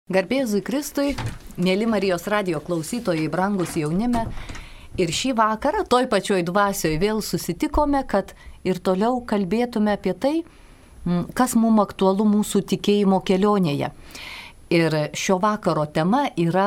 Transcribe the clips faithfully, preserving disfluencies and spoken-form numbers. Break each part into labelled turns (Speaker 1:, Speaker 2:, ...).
Speaker 1: Garbė Jėzui Kristui, mėly Marijos radijo klausytojai, brangus jaunime. Ir šį vakarą, toj pačioj dvasioje vėl susitikome, kad ir toliau kalbėtume apie tai, kas mums aktualu mūsų tikėjimo kelionėje. Ir šio vakaro tema yra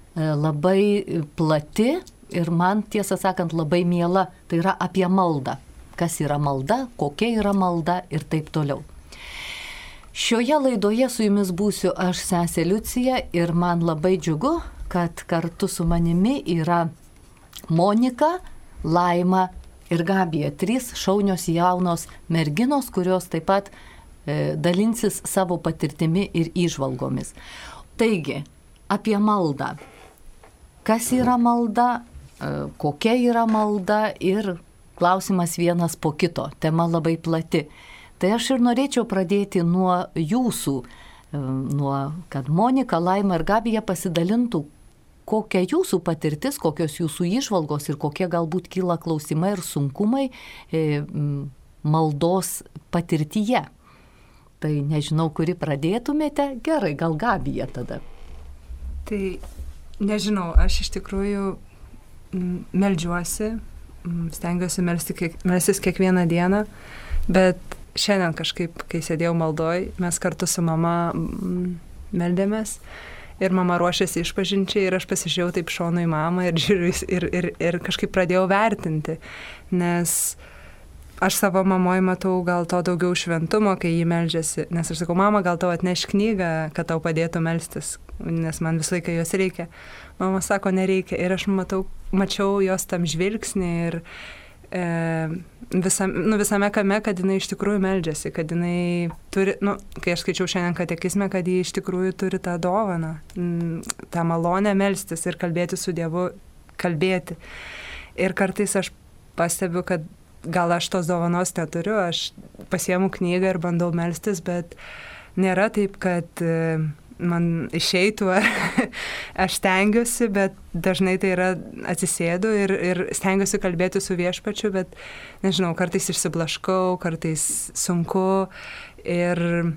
Speaker 1: labai plati ir man, tiesą sakant, labai miela. Tai yra apie maldą. Kas yra malda, kokia yra malda ir taip toliau. Šioje laidoje su jumis būsiu aš, sesė Liucija, ir man labai džiugu, kad kartu su manimi yra Monika, Laima ir Gabija. Trys šaunios jaunos merginos, kurios taip pat e, dalinsis savo patirtimi ir įžvalgomis. Taigi, apie maldą. Kas yra malda, e, kokia yra malda ir klausimas vienas po kito. Tema labai plati. Tai aš ir norėčiau pradėti nuo jūsų, nuo, kad Monika, Laima ir Gabija pasidalintų, kokia jūsų patirtis, kokios jūsų įžvalgos ir kokie galbūt kyla klausimai ir sunkumai e, maldos patirtyje. Tai nežinau, kuri pradėtumėte. Gerai, gal Gabija tada.
Speaker 2: Tai nežinau, aš iš tikrųjų meldžiuosi, stengiuosi melstis kiekvieną dieną, bet šiandien kažkaip, kai sėdėjau maldoj, mes kartu su mama meldėmės ir mama ruošėsi išpažinčiai ir aš pasižiūrėjau taip šonu į mamą ir, ir, ir, ir kažkaip pradėjau vertinti, nes aš savo mamoj matau gal to daugiau šventumo, kai jį meldžiasi, nes aš sakau, mama, gal tau atneš knygą, kad tau padėtų melstis, nes man visą laiką jos reikia. Mama sako, nereikia ir aš matau, mačiau jos tam žvilgsnį ir Visam, nu, visame kame, kad jinai iš tikrųjų meldžiasi, kad jinai turi, nu, kai aš skaičiau šiandien katekizme, kad ji iš tikrųjų turi tą dovaną, tą malonę melstis ir kalbėti su Dievu, kalbėti. Ir kartais aš pastebiu, kad gal aš tos dovanos neturiu, aš pasiemu knygą ir bandau melstis, bet nėra taip, kad man išeitų, aš stengiuosi, bet dažnai tai yra atsisėdu ir, ir stengiuosi kalbėti su viešpačiu, bet nežinau, kartais išsiblaškau, kartais sunku ir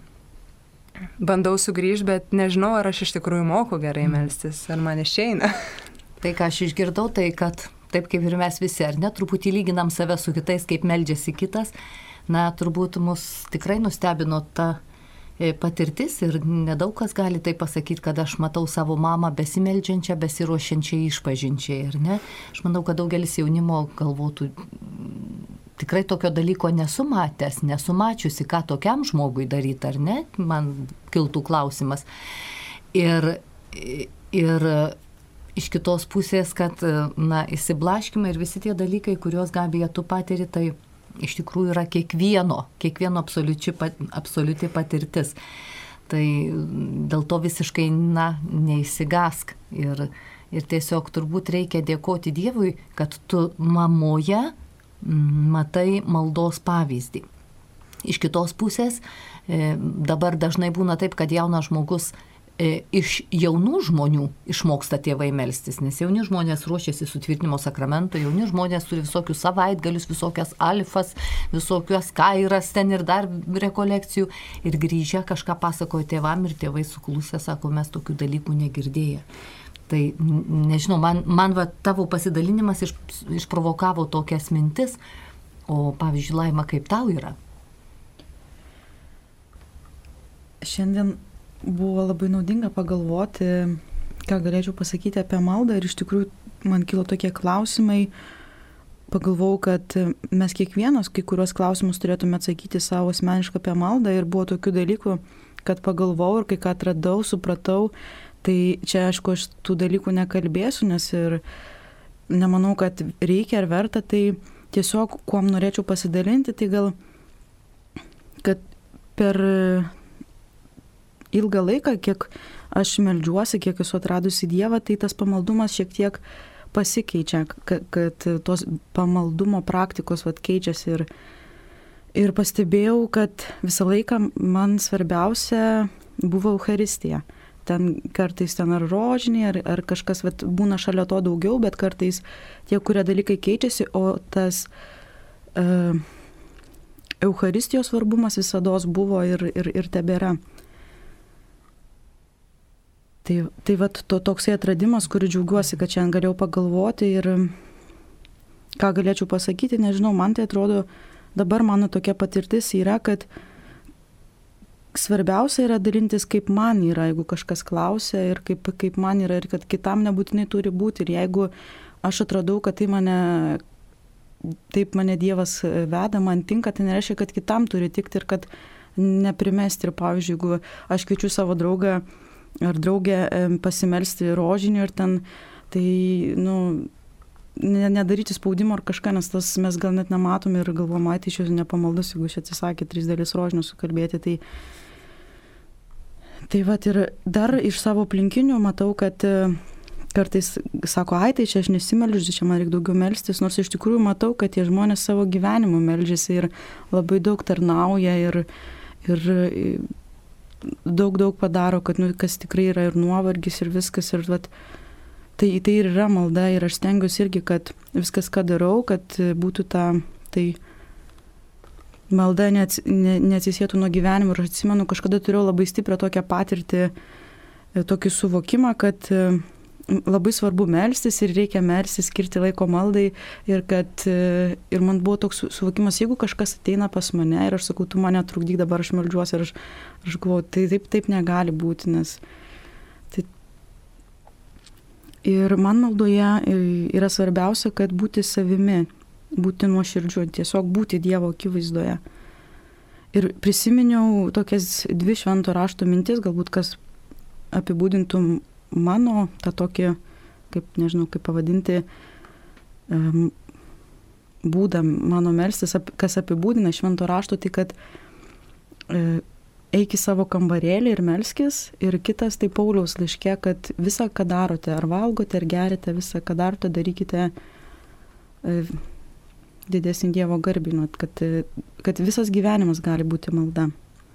Speaker 2: bandau sugrįžti, bet nežinau, ar aš iš tikrųjų moku gerai melstis, ar man išeina.
Speaker 1: Tai, ką aš išgirdau, tai kad taip kaip ir mes visi, ar ne, truputį lyginam save su kitais, kaip meldžiasi kitas, na, turbūt mus tikrai nustebino ta patirtis ir nedaug kas gali tai pasakyti, kad aš matau savo mamą besimeldžiančią, besiruošiančią išpažinčiai, ar ne? Aš manau, kad daugelis jaunimo galvotų, tikrai tokio dalyko nesu matęs, nesu mačiusi, ką tokiam žmogui daryti, ar ne? Man kiltų klausimas. Ir, ir iš kitos pusės, kad, na, įsiblaškimai ir visi tie dalykai, kuriuos Gabija tu patiri, tai iš tikrųjų yra kiekvieno, kiekvieno absoliuti patirtis. Tai dėl to visiškai, na, neįsigask. Ir, ir tiesiog turbūt reikia dėkoti Dievui, kad tu mamoje matai maldos pavyzdį. Iš kitos pusės, dabar dažnai būna taip, kad jaunas žmogus iš jaunų žmonių išmoksta tėvai melstis, nes jauni žmonės ruošiasi sutvirtinimo sakramento, jauni žmonės turi visokius savaitgalius, visokias alfas, visokias kairas ten ir dar rekolekcijų ir grįžę kažką pasakoja tėvam ir tėvai suklusę, sako, mes tokių dalykų negirdėję. Tai nežinau, man, man va, tavo pasidalinimas iš, išprovokavo tokias mintis, o pavyzdžiui, Laima, kaip tau yra?
Speaker 3: Šiandien buvo labai naudinga pagalvoti, ką galėčiau pasakyti apie maldą ir iš tikrųjų man kilo tokie klausimai. Pagalvojau, kad mes kiekvienas kai kuriuos klausimus turėtume atsakyti savo asmeniškai apie maldą ir buvo tokių dalykų, kad pagalvojau ir kai ką atradau, supratau. Tai čia, aišku, aš tų dalykų nekalbėsiu, nes ir nemanau, kad reikia ar verta. Tai tiesiog, kuom norėčiau pasidalinti, tai gal, kad per ilgą laiką, kiek aš meldžiuosi, kiek esu atradusi Dievą, tai tas pamaldumas šiek tiek pasikeičia, kad, kad tos pamaldumo praktikos vat, keičiasi ir, ir pastebėjau, kad visą laiką man svarbiausia buvo Eucharistija. Ten kartais ten ar rožiniai, ar, ar kažkas vat, būna šalia to daugiau, bet kartais tie, kurie dalykai keičiasi, o tas uh, Eucharistijos svarbumas visados buvo ir, ir, ir tebėra. Tai, tai vat to toksai atradimas, kurį džiaugiuosi, kad šiandien galėjau pagalvoti ir ką galėčiau pasakyti, nežinau, man tai atrodo, dabar mano tokia patirtis yra, kad svarbiausia yra dalintis, kaip man yra, jeigu kažkas klausia ir kaip, kaip man yra ir kad kitam nebūtinai turi būti. Ir jeigu aš atradau, kad tai mane, taip mane Dievas veda, man tinka, tai nereiškia, kad kitam turi tikti ir kad neprimesti. Ir pavyzdžiui, jeigu aš kviečiu savo draugą ar draugę pasimelsti rožinį ir ten, tai, nu, nedaryti spaudimo ar kažką, nes tas mes gal net nematom ir galvom, ai, tai iš jūsų nepamaldus, jeigu aš atsisakė tris dalis rožinių sukalbėti. Tai, tai vat ir dar iš savo aplinkinių matau, kad kartais sako, ai, tai čia aš nesimeldžiu, čia man reikia daugiau melstis, nors iš tikrųjų matau, kad tie žmonės savo gyvenimu meldžiasi ir labai daug tarnauja ir, ir daug, daug padaro, kad nu, kas tikrai yra ir nuovargis ir viskas. Ir vat, Tai, tai ir yra malda ir aš stengiuosi irgi, kad viskas, ką darau, kad būtų ta, tai malda neats, ne, neatsisėtų nuo gyvenimo. Ir aš atsimenu, kažkada turėjau labai stiprią tokią patirtį, tokį suvokimą, kad labai svarbu melstis ir reikia melstis, skirti laiko maldai. Ir, kad, ir man buvo toks suvokimas, jeigu kažkas ateina pas mane ir aš sakau, tu mane trukdyk, dabar aš meldžiuosi. Ir aš, aš galvoju, tai taip, taip negali būti, nes ir man maldoje yra svarbiausia, kad būti savimi, būti nuoširdžiu, tiesiog būti Dievo akivaizdoje. Ir prisiminiau tokias dvi švento rašto mintis, galbūt kas apibūdintų mano, tą tokį, kaip, nežinau, kaip pavadinti, um, būdą mano melstis, kas apibūdina švento rašto, tai kad uh, eik į savo kambarėlį ir melskis. Ir kitas tai Pauliaus laiške, kad visą, ką darote, ar valgote, ar gerite, visą, ką darote, darykite e, didesnį Dievo garbinot, kad, kad visas gyvenimas gali būti malda.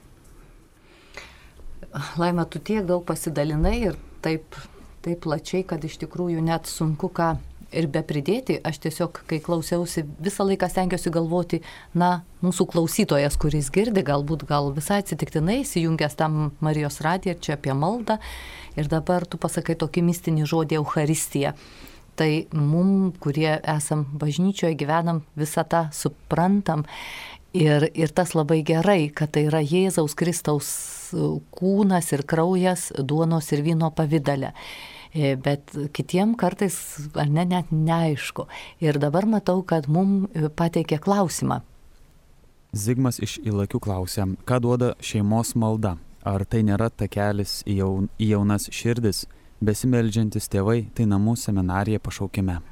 Speaker 1: Laima, tu tiek daug pasidalinai ir taip, taip plačiai, kad iš tikrųjų net sunku ką ir be pridėti. Aš tiesiog, kai klausiausi, visą laiką stengiuosi galvoti, na, mūsų klausytojas, kuris girdi, galbūt gal visai atsitiktinai įsijungęs tam Marijos radiją, čia apie maldą, ir dabar tu pasakai tokį mistinį žodį Eucharistija. Tai mum, kurie esam bažnyčioje, gyvenam, visą tą suprantam. Ir, ir tas labai gerai, kad tai yra Jėzaus Kristaus kūnas ir kraujas duonos ir vyno pavidale. Bet kitiem kartais, ar ne, net neaišku. Ir dabar matau, kad mum pateikė klausimą.
Speaker 4: Zigmas iš Ilakių klausia, ką duoda šeimos malda? Ar tai nėra takelis į, jaun, į jaunas širdis? Besimeldžiantis tėvai, tai namų seminarija pašaukime.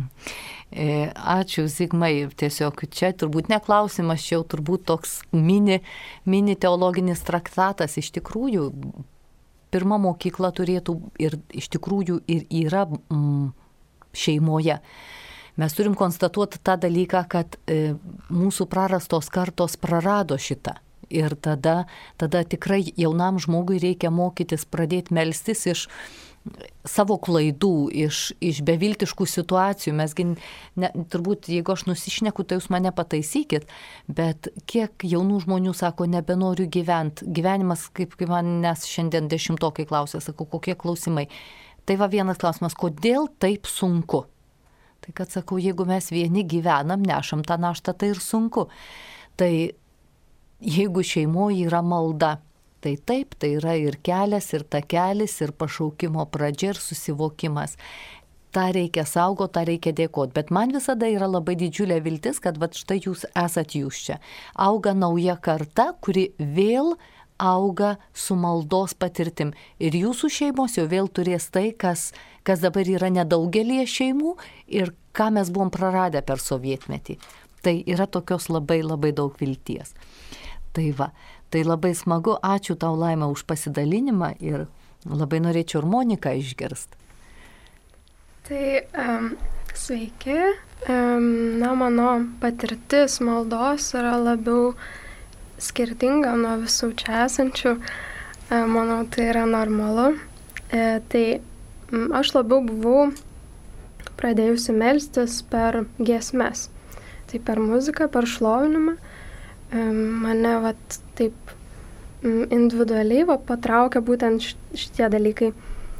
Speaker 1: Ačiū, Zigmai. Tiesiog čia turbūt neklausimas, čia jau turbūt toks mini, mini teologinis traktatas. Iš tikrųjų, pirma mokykla turėtų ir iš tikrųjų ir yra mm, šeimoje. Mes turim konstatuoti tą dalyką, kad e, mūsų prarastos kartos prarado šitą. Ir tada, tada tikrai jaunam žmogui reikia mokytis pradėti melstis iš savo klaidų, iš, iš beviltiškų situacijų. Mesgi, ne, turbūt, jeigu aš nusišneku, tai jūs mane pataisykit, bet kiek jaunų žmonių sako, nebenoriu gyventi. Gyvenimas, kaip, kaip manęs šiandien dešimtokai klausė, sako, kokie klausimai. Tai va vienas klausimas, kodėl taip sunku? Tai kad sakau, jeigu mes vieni gyvenam, nešam tą naštą, tai ir sunku. Tai jeigu šeimoje yra malda, tai taip, tai yra ir kelias, ir takelis, ir pašaukimo pradžia, ir susivokimas. Ta reikia saugoti, tą reikia dėkoti. Bet man visada yra labai didžiulė viltis, kad va štai jūs esat jūs čia. Auga nauja karta, kuri vėl auga su maldos patirtim. Ir jūsų šeimos jau vėl turės tai, kas, kas dabar yra nedaugelėje šeimų ir ką mes buvom praradę per sovietmetį. Tai yra tokios labai labai daug vilties. Tai va, tai labai smagu, ačiū tau, Laima, už pasidalinimą ir labai norėčiau ir Moniką išgirsti.
Speaker 5: Tai um, sveiki, um, na, mano patirtis maldos yra labiau skirtinga nuo visų čia esančių, um, manau, tai yra normalu. E, tai um, aš labiau buvau pradėjusi melstis per giesmes, tai per muziką, per šlovinimą. Mane vat, taip individualiai va, patraukia būtent šitie dalykai.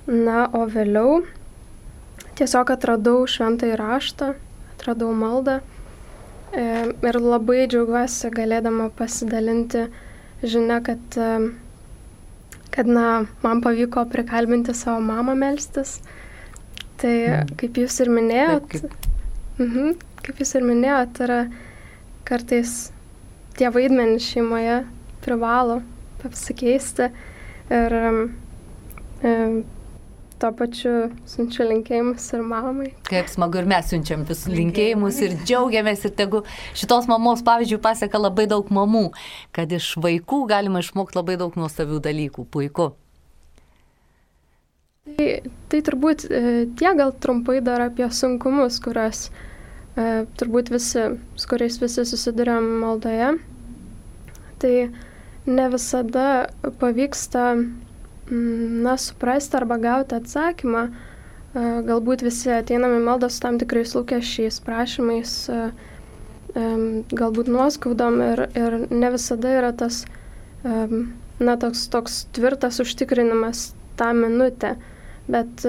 Speaker 5: Na, o vėliau tiesiog atradau šventąjį raštą, atradau maldą ir labai džiaugiuosi galėdama pasidalinti žinia, kad, kad na, man pavyko prikalbinti savo mamą melstis. Tai kaip jūs ir minėjot,
Speaker 1: Taip, kaip...
Speaker 5: Mhm, kaip jūs ir minėjot, yra kartais tie vaidmenys šeimoje privalo pasikeisti ir e, tuo pačiu siunčiu linkėjimus ir mamai.
Speaker 1: Kaip smagu, ir mes siunčiam visus linkėjimus ir džiaugiamės, ir tegu šitos mamos pavyzdžių paseka labai daug mamų, kad iš vaikų galima išmokti labai daug nuostabių dalykų. Puiku.
Speaker 5: Tai, tai turbūt e, tie gal trumpai dar apie sunkumus, kurias e, turbūt visi, su kuriais visi susiduriam maldoje. Tai ne visada pavyksta na, suprasti arba gauti atsakymą. Galbūt visi ateiname į maldą su tam tikrais lūkesčiais, prašymais, galbūt nuoskaudom ir, ir ne visada yra tas, na, toks, toks tvirtas užtikrinimas tą minutę, bet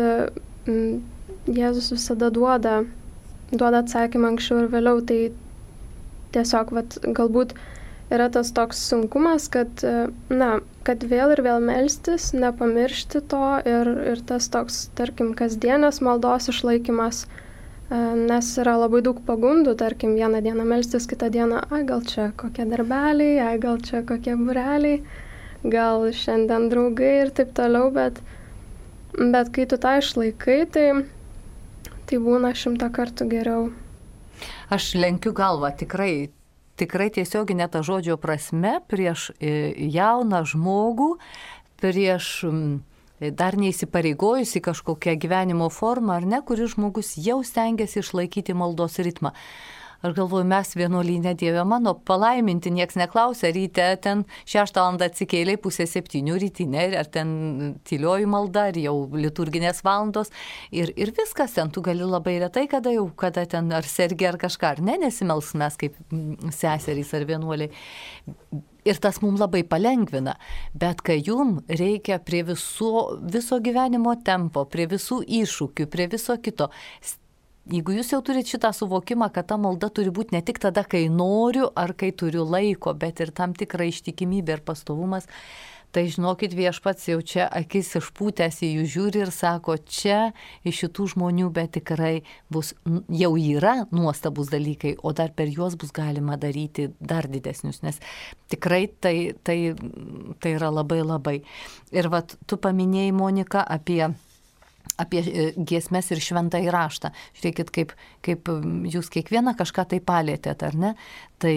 Speaker 5: Jėzus visada duoda, duoda atsakymą anksčiau ir vėliau, tai tiesiog vat, galbūt yra tas toks sunkumas, kad, na, kad vėl ir vėl melstis, nepamiršti to ir, ir tas toks, tarkim, kasdienės maldos išlaikymas, nes yra labai daug pagundų, tarkim, vieną dieną melstis, kitą dieną, ai, gal čia kokie darbeliai, ai, gal čia kokie būreliai, gal šiandien draugai ir taip toliau, bet, bet kai tu tą išlaikai, tai, tai būna šimtą kartų geriau.
Speaker 1: Aš lenkiu galvą, tikrai. Tikrai tiesioginė ta žodžio prasme prieš jauną žmogų, prieš dar neįsipareigojusi kažkokią gyvenimo formą, ar ne, kuris žmogus jau stengiasi išlaikyti maldos ritmą. Aš galvoju, mes vienuolyne, Dieve mano, palaiminti, nieks neklausia, ryte ten šeštą valandą atsikėlė, pusė septynių rytinė, ar ten tylioji malda, ar jau liturginės valandos, ir, ir viskas ten, tu gali labai retai, kada jau, kada ten ar sergi ar kažką, ar ne, nesimels mes kaip seserys ar vienuoliai. Ir tas mums labai palengvina, bet kai jum reikia prie viso, viso gyvenimo tempo, prie visų iššūkių, prie viso kito, jeigu jūs jau turite šitą suvokimą, kad ta malda turi būti ne tik tada, kai noriu ar kai turiu laiko, bet ir tam tikra ištikimybė ir pastovumas, tai žinokit, viešpats jau čia akis išpūtęs į jų žiūri ir sako, čia iš šitų žmonių, bet tikrai bus, jau yra nuostabus dalykai, o dar per juos bus galima daryti dar didesnius, nes tikrai tai, tai, tai yra labai labai. Ir vat tu paminėjai, Monika, apie apie giesmes ir šventąjį raštą. Žiūrėkit, kaip, kaip jūs kiekvieną kažką tai palėtėt, ar ne? Tai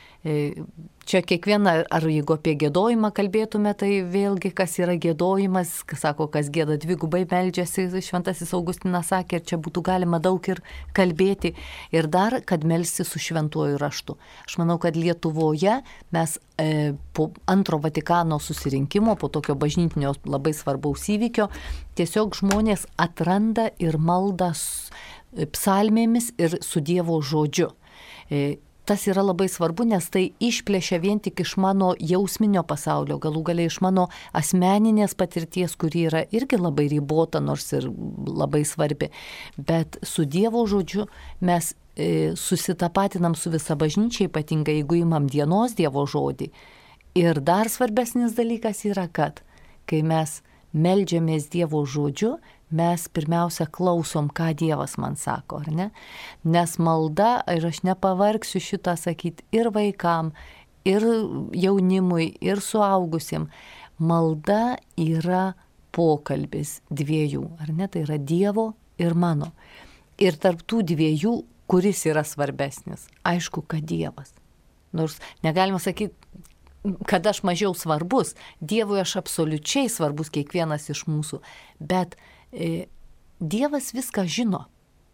Speaker 1: čia kiekviena, ar jeigu apie giedojimą kalbėtume, tai vėlgi, kas yra giedojimas, kas sako, kas gieda dvigubai meldžiasi, šventasis Augustinas sakė, ir čia būtų galima daug ir kalbėti. Ir dar, kad melsti su šventuoju raštu. Aš manau, kad Lietuvoje mes e, po antro Vatikano susirinkimo, po tokio bažnytinio labai svarbaus įvykio, tiesiog žmonės atranda ir maldą psalmėmis ir su Dievo žodžiu. E, Tas yra labai svarbu, nes tai išplėšia vien tik iš mano jausminio pasaulio, galų galiai iš mano asmeninės patirties, kuri yra irgi labai ribota, nors ir labai svarbi. Bet su Dievo žodžiu mes e, susitapatinam su visa bažnyčia, ypatingai jeigu imam dienos Dievo žodį. Ir dar svarbesnis dalykas yra, kad kai mes meldžiamės Dievo žodžiu, mes pirmiausia klausom, ką Dievas man sako, ar ne? Nes malda, ir aš nepavargsiu šitą sakyti ir vaikam, ir jaunimui, ir suaugusiem, malda yra pokalbis dviejų, ar ne? Tai yra Dievo ir mano. Ir tarp tų dviejų, kuris yra svarbesnis? Aišku, kad Dievas. Nors negalima sakyti, kad aš mažiau svarbus. Dievui aš absoliučiai svarbus, kiekvienas iš mūsų. Bet e, Dievas viską žino.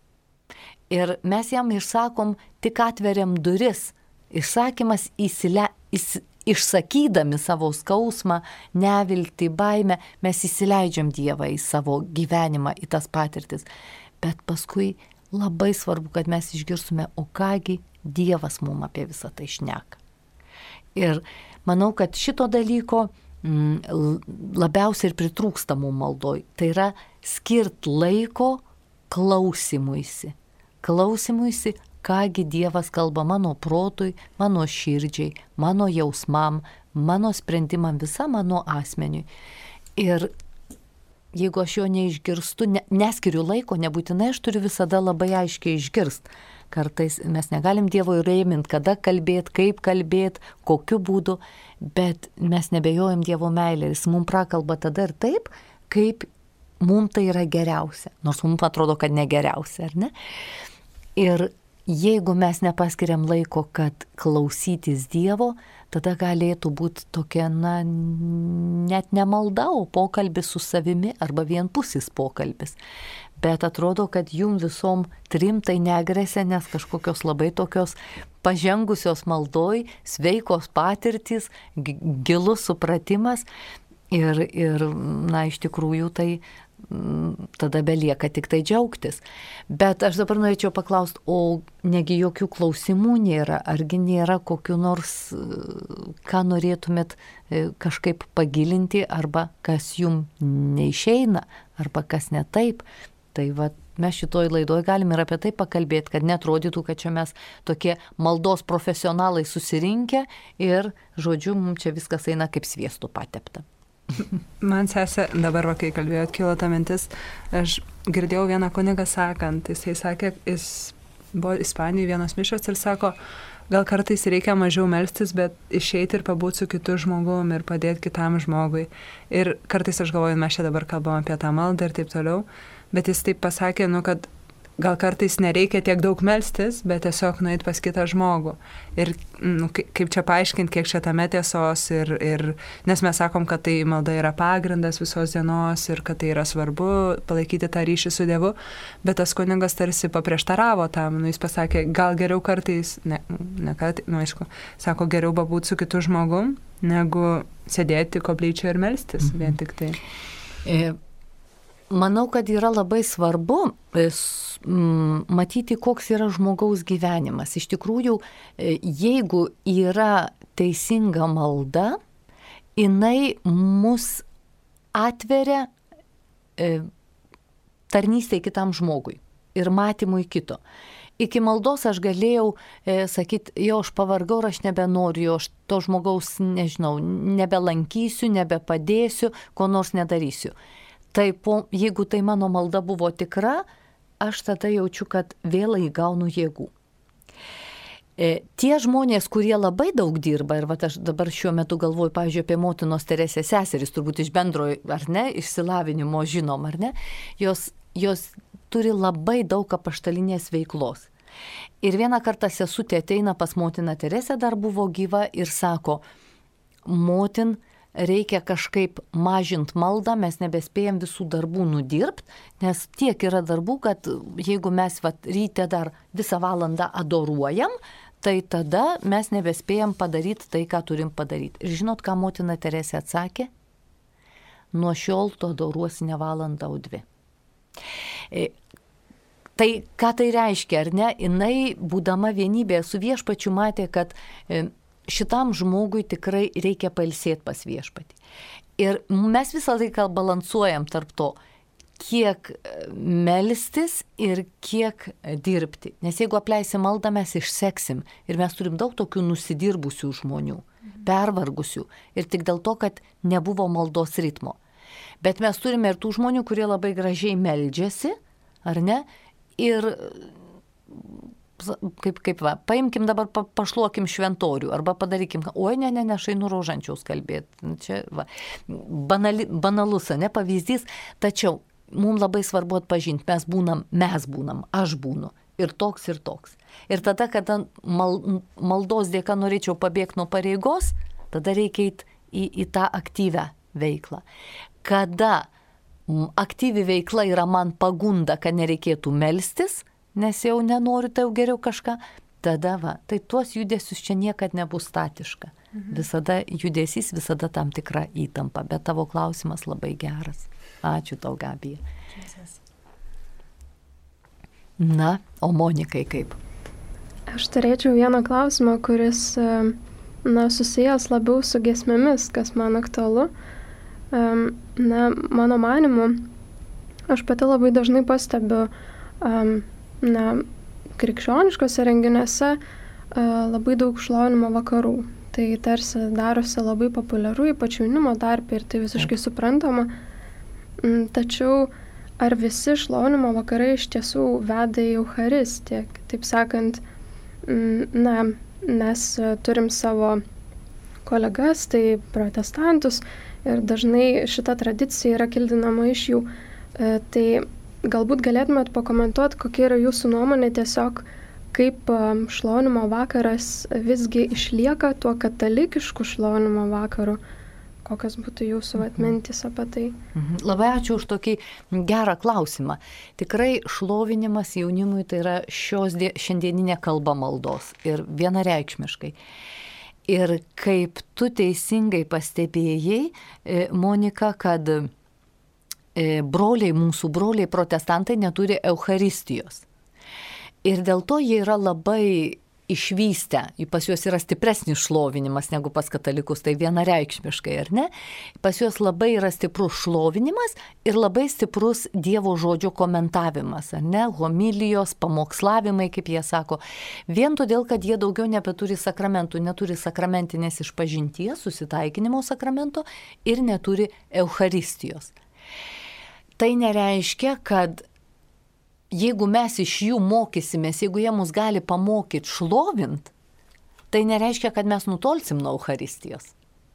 Speaker 1: Ir mes jam išsakom, tik atveriam duris. Išsakymas įsile, įs, išsakydami savo skausmą, neviltį, baimę, mes įsileidžiam Dievą į savo gyvenimą, į tas patirtis. Bet paskui labai svarbu, kad mes išgirstume, o kągi Dievas mums apie visą tai šneka. Ir manau, kad šito dalyko labiausiai ir pritrūksta mum maldoj. Tai yra skirt laiko klausimuisi. Klausimuisi, kągi Dievas kalba mano protui, mano širdžiai, mano jausmam, mano sprendimam, visam mano asmeniui. Ir jeigu aš jo neišgirstu, ne, neskiriu laiko, nebūtinai aš turiu visada labai aiškiai išgirst. Kartais mes negalim Dievo įrėmint, kada kalbėt, kaip kalbėt, kokiu būdu, bet mes nebejojam Dievo meilę. Jis mums prakalba tada ir taip, kaip mums tai yra geriausia. Nors mums atrodo, kad negeriausia, ar ne? Ir jeigu mes nepaskiriam laiko, kad klausytis Dievo, tada galėtų būti tokia, na, net ne malda, o pokalbis su savimi arba vienpusis pokalbis. Bet atrodo, kad jum visom trim tai negresia, nes kažkokios labai tokios pažengusios maldoj, sveikos patirtys, gilus supratimas ir, ir na, iš tikrųjų tai tada belieka tik tai džiaugtis. Bet aš dabar norėčiau paklausti, o negi jokių klausimų nėra, argi nėra kokiu nors, ką norėtumėt kažkaip pagilinti, arba kas jum neišeina, arba kas ne taip. Tai va, mes šitoj laidoj galim ir apie tai pakalbėti, kad netrodytų, kad čia mes tokie maldos profesionalai susirinkę ir, žodžiu, mums čia viskas eina kaip sviestu patepta.
Speaker 2: Man sesė, dabar, va, kai kalbėjot, kilo ta mintis, aš girdėjau vieną kunigą sakant, jisai sakė, jis buvo Ispanijoje vienos mišios ir sako, gal kartais reikia mažiau melstis, bet išeiti ir pabūti su kitu žmogum ir padėti kitam žmogui. Ir kartais aš galvoju, mes čia dabar kalbam apie tą maldą ir taip toliau, bet jis taip pasakė, nu, kad gal kartais nereikia tiek daug melstis, bet tiesiog nueiti pas kitą žmogų. Ir nu, kaip čia paaiškinti, kiek čia tame tiesos, ir, ir, nes mes sakom, kad tai malda yra pagrindas visos dienos ir kad tai yra svarbu palaikyti tą ryšį su Dievu, bet tas kunigas tarsi paprieštaravo tam, nu, jis pasakė, gal geriau kartais, ne, ne kartais, nu, aišku, sako, geriau babūti su kitu žmogum, negu sėdėti koplyčioje ir melstis, mhm. vien tik tai.
Speaker 1: E... Manau, kad yra labai svarbu matyti, koks yra žmogaus gyvenimas. Iš tikrųjų, jeigu yra teisinga malda, jinai mus atveria tarnystėj kitam žmogui ir matymui kito. Iki maldos aš galėjau e, sakyti, jo, aš pavargau, aš nebenoriu, aš to žmogaus, nežinau, nebelankysiu, nebepadėsiu, ko nors nedarysiu. Tai po, jeigu tai mano malda buvo tikra, aš tada jaučiu, kad vėl įgaunu jėgų. E, tie žmonės, kurie labai daug dirba, ir va, aš dabar šiuo metu galvoju, pavyzdžiui, apie motinos Teresės seseris, turbūt iš bendrojo, ar ne, išsilavinimo žinom, ar ne, jos, jos turi labai daug apaštalinės veiklos. Ir vieną kartą sesutė ateina pas motiną Teresę, dar buvo gyva, ir sako, motin, reikia kažkaip mažint maldą, mes nebespėjom visų darbų nudirbt, nes tiek yra darbų, kad jeigu mes vat, ryte dar visą valandą adoruojam, tai tada mes nebespėjom padaryti tai, ką turim padaryti. Ir žinot, ką motina Teresė atsakė? Nuo šiol tu adoruosi ne valandą, o dvi. E, tai ką tai reiškia, ar ne? Jinai, būdama vienybėje su viešpačiu, matė, kad e, šitam žmogui tikrai reikia pailsėti pas viešpatį. Ir mes visą laiką balansuojam tarp to, kiek melstis ir kiek dirbti. Nes jeigu apleisim maldą, mes išseksim. Ir mes turim daug tokių nusidirbusių žmonių, pervargusių. Ir tik dėl to, kad nebuvo maldos ritmo. Bet mes turime ir tų žmonių, kurie labai gražiai meldžiasi, ar ne? Ir kaip, kaip va, paimkim dabar, pa, pašluokim šventorių, arba padarykim, oi, ne, ne, ne, aš einu rožančiaus kalbėti. Čia va, banali, banalus, ne, pavyzdys, tačiau mums labai svarbu atpažinti, mes būnam, mes būnam, aš būnu, ir toks, ir toks. Ir tada, kada mal, maldos dėka norėčiau pabėgti nuo pareigos, tada reikia eiti į, į tą aktyvę veiklą. Kada aktyvi veikla yra man pagunda, kad nereikėtų melstis, nes jau nenoriu, tai jau geriau kažką, tada va, tai tuos judesius čia niekad nebus statiška. Mhm. Visada judesys, visada tam tikra įtampa, bet tavo klausimas labai geras. Ačiū tau, Gabija. Na, o Monikai kaip?
Speaker 5: Aš turėčiau vieną klausimą, kuris na, susijęs labiau su giesmėmis, kas man aktualu. Um, na, mano manimu, aš pati labai dažnai pastebiu, um, na, krikščioniškose renginiuose uh, labai daug šlovinimo vakarų. Tai tarsi darosi labai populiaru, ypač jaunimo tarpe, ir tai visiškai suprantama. Um, tačiau ar visi šlovinimo vakarai iš tiesų veda į Eucharistiją? Taip sakant, um, na, mes turim savo kolegas, tai protestantus, ir dažnai šita tradicija yra kildinama iš jų. E, tai galbūt galėtumėt pakomentuoti, kokia yra jūsų nuomonė tiesiog, kaip šlovinimo vakaras visgi išlieka tuo katalikišku šlovinimo vakaru. Kokios būtų jūsų atmintis apie tai?
Speaker 1: Labai ačiū už tokį gerą klausimą. Tikrai šlovinimas jaunimui tai yra šios die, šiandieninė kalba maldos ir vienareikšmiškai. Ir kaip tu teisingai pastebėjai, Monika, kad broliai, mūsų broliai protestantai neturi Eucharistijos. Ir dėl to jie yra labai išvystę, pas juos yra stipresnis šlovinimas negu pas katalikus, tai vienareikšmiškai, ar ne? Pas juos labai yra stiprus šlovinimas ir labai stiprus Dievo žodžio komentavimas, ar ne? Homilijos, pamokslavimai, kaip jie sako. Vien todėl, kad jie daugiau nebeturi sakramentų, neturi sakramentinės išpažinties, susitaikinimo sakramento ir neturi Eucharistijos. Tai nereiškia, kad jeigu mes iš jų mokysimės, jeigu jie mus gali pamokyti šlovint, tai nereiškia, kad mes nutolsim nuo Eucharistijos.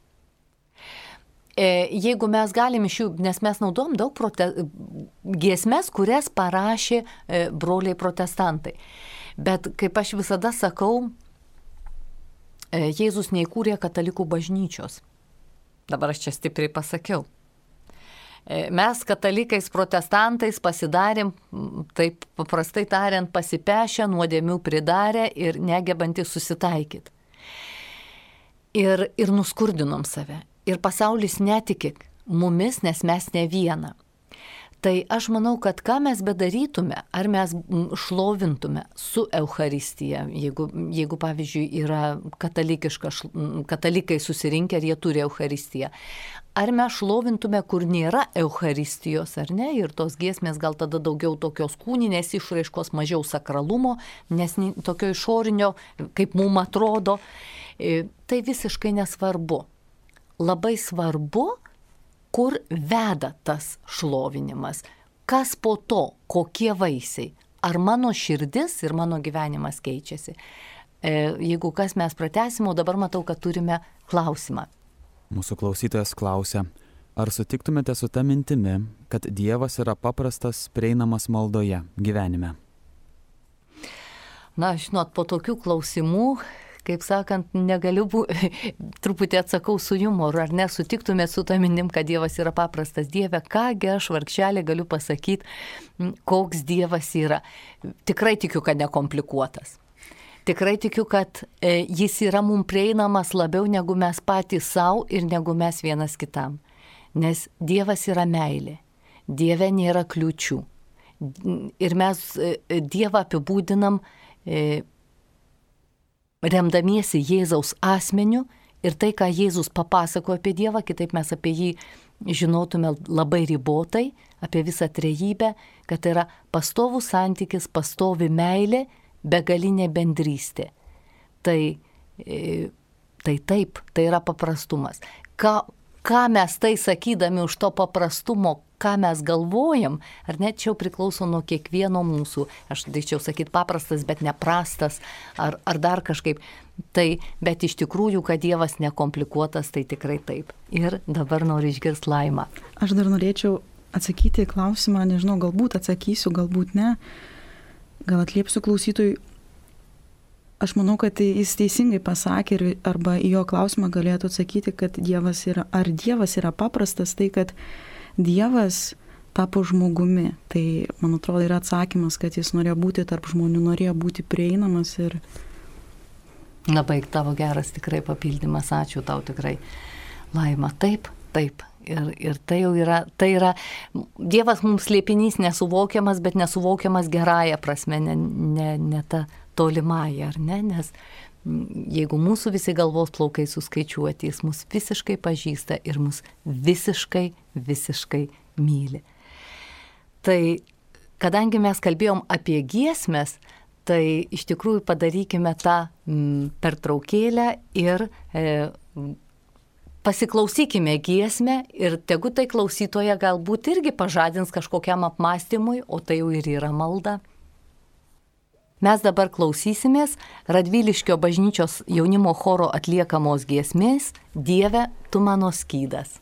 Speaker 1: Jeigu mes galim iš jų, nes mes naudojam daug prote... giesmes, kurias parašė broliai protestantai. Bet kaip aš visada sakau, Jėzus neįkūrė katalikų bažnyčios. Dabar aš čia stipriai pasakiau. Mes katalikais protestantais pasidarėm, taip paprastai tariant, pasipešę, nuodėmių pridarę ir negebantys susitaikyti. Ir, ir nuskurdinom save. Ir pasaulis netiki mumis, nes mes ne viena. Tai aš manau, kad ką mes bedarytume, ar mes šlovintume su Eucharistija, jeigu, jeigu pavyzdžiui, yra katalikiška, katalikai susirinkę ir jie turi Eucharistiją. Ar mes šlovintume, kur nėra Eucharistijos, ar ne? Ir tos giesmės gal tada daugiau tokios kūninės išraiškos, mažiau sakralumo, nes tokio išorinio, kaip mums atrodo, tai visiškai nesvarbu. Labai svarbu, kur veda tas šlovinimas, kas po to, kokie vaisiai, ar mano širdis ir mano gyvenimas keičiasi. E, jeigu kas mes pratęsim, o dabar matau, kad turime klausimą.
Speaker 4: Mūsų klausytojas klausia, ar sutiktumėte su ta mintimi, kad Dievas yra paprastas, prieinamas maldoje, gyvenime?
Speaker 1: Na, žinot, po tokių klausimų, kaip sakant, negaliu būti, truputį atsakau su jumoru, ar nesutiktumėt su tą minim, kad Dievas yra paprastas. Dieve, kągi aš vargšelė galiu pasakyti, koks Dievas yra. Tikrai tikiu, kad nekomplikuotas. Tikrai tikiu, kad e, jis yra mums prieinamas labiau negu mes patys savo ir negu mes vienas kitam. Nes Dievas yra meilė. Dieve nėra kliūčių. Ir mes e, Dievą apibūdinam e, remdamiesi Jėzaus asmeniu ir tai, ką Jėzus papasakojo apie Dievą, kitaip mes apie jį žinotume labai ribotai, apie visą trejybę, kad tai yra pastovus santykis, pastovi meilė, begalinė bendrystė. Tai, tai taip, tai yra paprastumas. Ką, ką mes tai sakydami už to paprastumo, ką mes galvojam, ar net čia priklauso nuo kiekvieno mūsų, aš daičiau sakyti paprastas, bet neprastas, ar, ar dar kažkaip. Tai, bet iš tikrųjų, kad Dievas nekomplikuotas, tai tikrai taip. Ir dabar noriu išgirsti Laimą.
Speaker 3: Aš dar norėčiau atsakyti į klausimą, nežinau, galbūt atsakysiu, galbūt ne, gal atliepsiu klausytojui. Aš manau, kad jis teisingai pasakė ir arba į jo klausimą galėtų atsakyti, kad Dievas yra, ar Dievas yra paprastas, tai kad Dievas tapo žmogumi. Tai, man atrodo, yra atsakymas, kad jis norėjo būti tarp žmonių, norėjo būti prieinamas ir...
Speaker 1: Labai tavo geras tikrai papildymas, ačiū tau tikrai, Laima. Taip, taip. Ir, ir tai jau yra, tai yra, Dievas mums slėpinys nesuvokiamas, bet nesuvokiamas gerąją prasme, ne, ne, ne ta tolimąją, ar ne? Nes jeigu mūsų visi galvos plaukai suskaičiuoti, jis mus visiškai pažįsta ir mus visiškai, visiškai myli. Tai kadangi mes kalbėjom apie giesmes, tai iš tikrųjų padarykime tą m, pertraukėlę ir e, pasiklausykime giesmę ir tegu tai klausytoja galbūt irgi pažadins kažkokiam apmąstymui, o tai jau ir yra malda. Mes dabar klausysimės Radviliškio bažnyčios jaunimo choro atliekamos giesmės Dieve, tu mano skydas.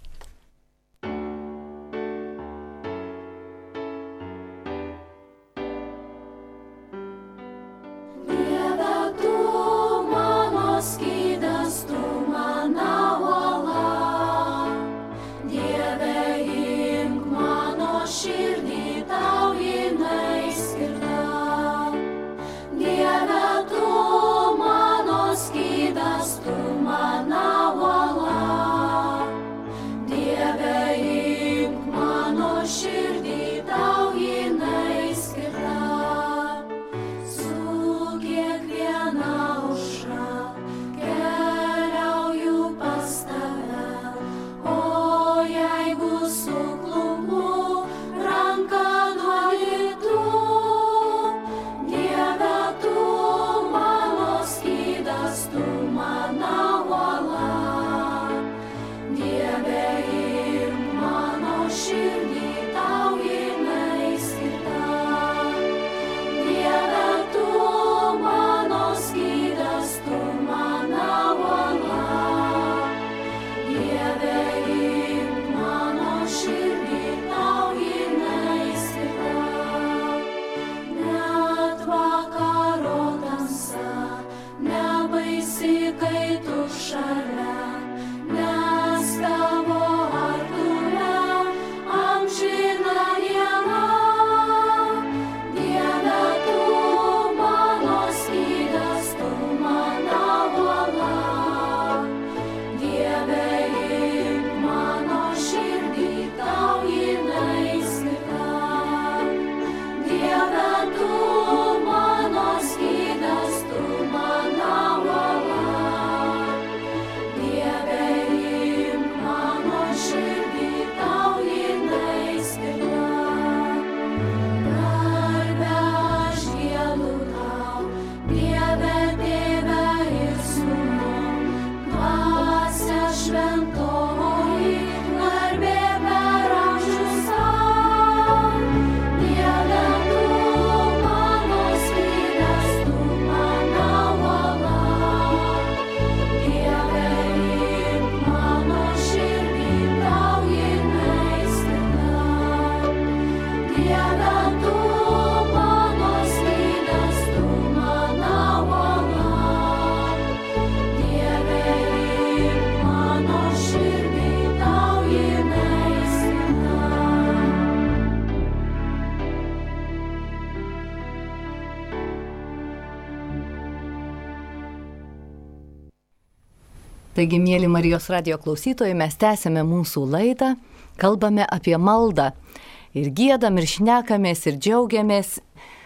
Speaker 1: Taigi, mėly Marijos radijo klausytojai, mes tęsėme mūsų laidą, kalbame apie maldą. Ir giedam, ir šnekamės, ir džiaugiamės.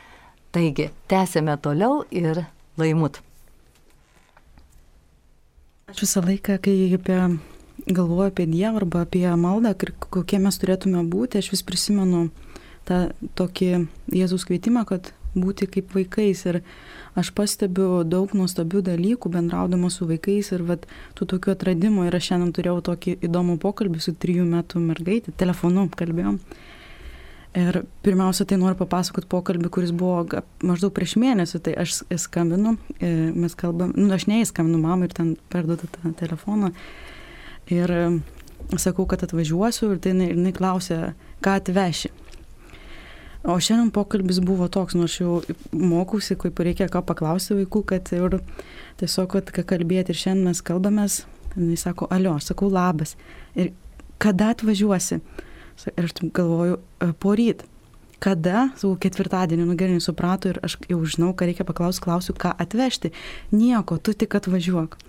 Speaker 1: Taigi, tęsėme toliau ir Laimut.
Speaker 3: Aš visą laiką, kai apie, galvoju apie Dievą arba apie maldą, kokie mes turėtume būti, aš vis prisimenu tą tokį Jėzaus kvietimą, kad būti kaip vaikais. Ir aš pastebiu daug nuostabių dalykų bendraudama su vaikais ir vat, tų tokių atradimų. Ir aš šiandien turėjau tokį įdomų pokalbį su trijų metų mergaitė, telefonu kalbėjom. Ir pirmiausia, tai noriu papasakoti pokalbį, kuris buvo maždaug prieš mėnesį. Tai aš skambinu, mes kalbam, nu aš neįskambinu mamą ir ten perduodu tą telefoną. Ir sakau, kad atvažiuosiu ir tai jinai, jinai klausė, ką atveši. O šiandien pokalbis buvo toks, nors jau mokausi, kaip reikia ką paklausti vaikų, kad ir tiesiog, kad ką kalbėti. Ir šiandien mes kalbamės, jinai sako, alio, aš sakau labas. Ir kada atvažiuosi? Ir aš galvoju, poryt. Kada? Sakau, ketvirtadienį, nu gerai, suprato ir aš jau žinau, ką reikia paklausti, klausiu, ką atvežti. Nieko, tu tik atvažiuok.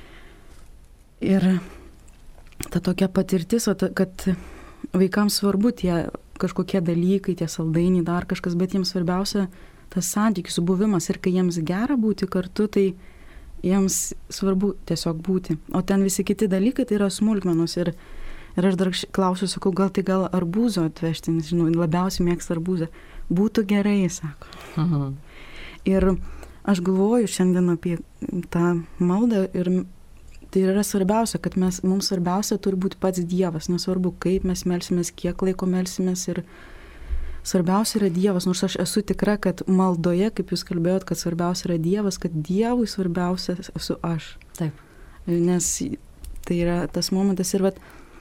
Speaker 3: Ir ta tokia patirtis, kad vaikams svarbu tie kažkokie dalykai, tie saldainiai, dar kažkas, bet jiems svarbiausia tas santykis, subuvimas ir kai jiems gera būti kartu, tai jiems svarbu tiesiog būti. O ten visi kiti dalykai tai yra smulkmenos. Ir, ir aš dar klausiu, sakau, gal tai gal arbūzo atvežti, nes žinau, labiausiai mėgsta arbūzą. Būtų gerai, sako. Mhm. Ir aš galvoju šiandien apie tą maldą ir tai yra svarbiausia, kad mes, mums svarbiausia turi būti pats Dievas, nesvarbu, kaip mes melsimės, kiek laiko melsimės ir svarbiausia yra Dievas, nors aš esu tikra, kad maldoje, kaip jūs kalbėjot, kad svarbiausia yra Dievas, kad Dievui svarbiausia esu aš.
Speaker 1: Taip.
Speaker 3: Nes tai yra tas momentas ir vat,